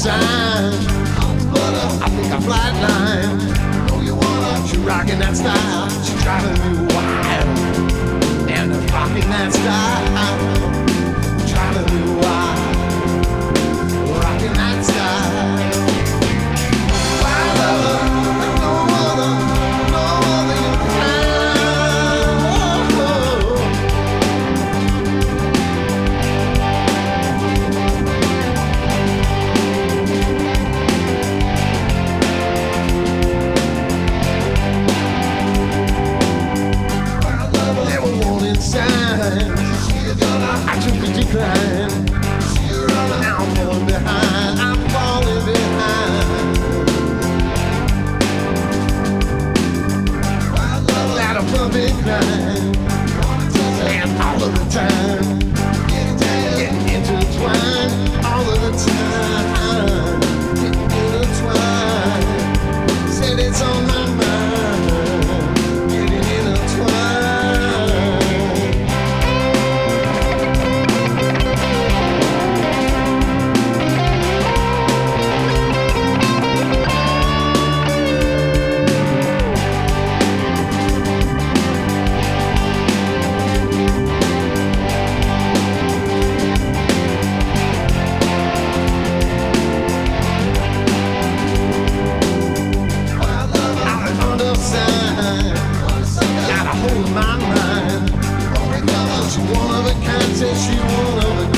sign. I think I flatline. She rocking that style. She driving me wild. And rocking that style. Driving me wild. Rocking that style. Wild lover. No other. No other you can I took a decline. Now I'm falling behind. I'm falling behind. That a perfect crime. And all of the time, getting intertwined. All of the time, getting intertwined. Said it's on my mind. Getting intertwined. Gotta hold my mind. She's one of a kind, says she one of a